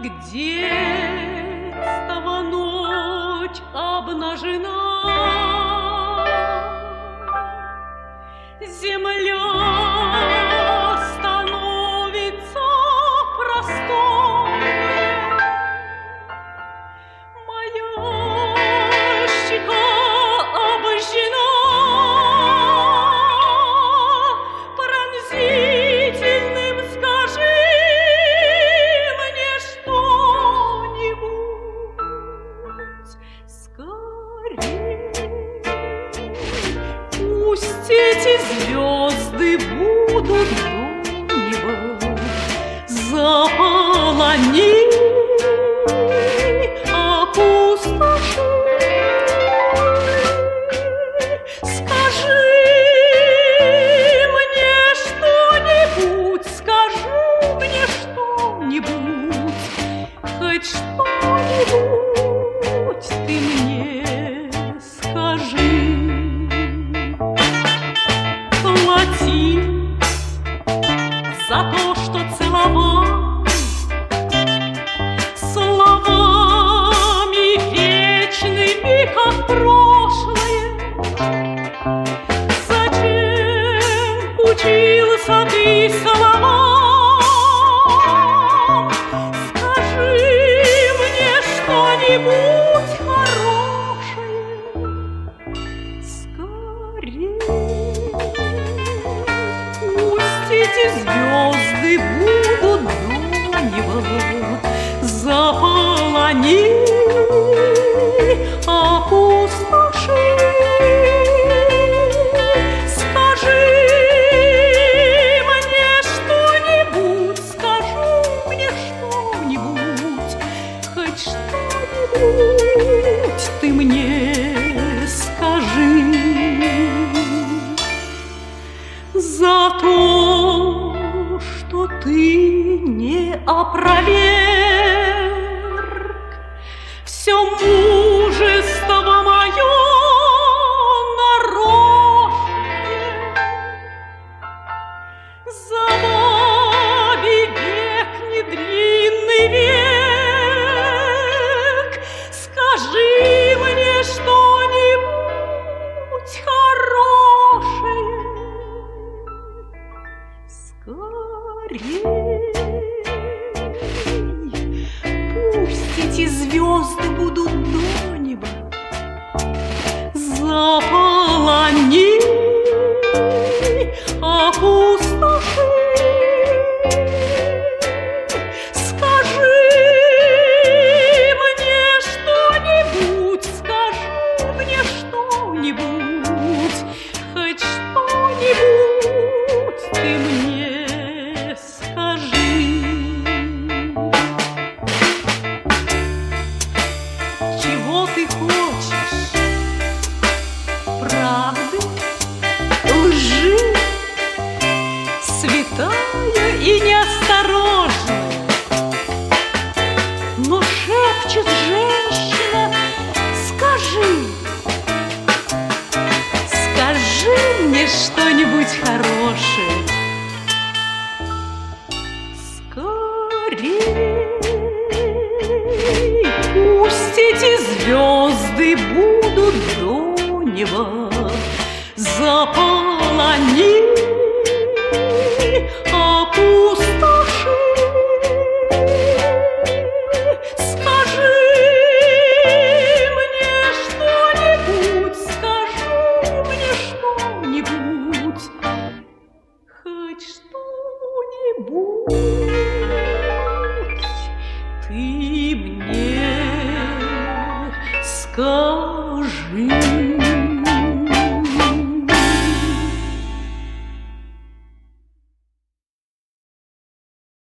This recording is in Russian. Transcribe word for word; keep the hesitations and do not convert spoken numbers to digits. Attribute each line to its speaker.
Speaker 1: как детство ночь обнажена, земля становится просторной, моя щека обожжена пронзительным, скажи мне что-нибудь скорей. Пусть эти звезды будут до неба, заполони, опустоши. Скажи мне что-нибудь, скажи мне что-нибудь, хоть что-нибудь ты мне скажи. Плати за то, что целовал словами вечными, как прошлое. Зачем учился ты словам? Скажи мне что-нибудь хорошее скорей. Эти звезды будут до неба, заполони, опустоши. Скажи мне что-нибудь, скажи мне что-нибудь, хоть что-нибудь ты мне скажи. За то, что ты не опроверг все мужество мое нарочное. Забави век, недлинный век, скажи мне что-нибудь хорошее скорей. Пусть эти звезды будут до неба, заполони, опустоши. Скажи мне что-нибудь, скажи мне что-нибудь, хоть что-нибудь ты мне скажи. Чего ты хочешь? Правды? Лжи? Святая и неосторожная, но шепчет женщина, скажи, скажи мне что-нибудь хорошее скорей. Пусть эти звезды будут до неба, заполони, опустоши. Скажи мне что-нибудь, скажи мне что-нибудь, хоть что-нибудь ты мне скажи.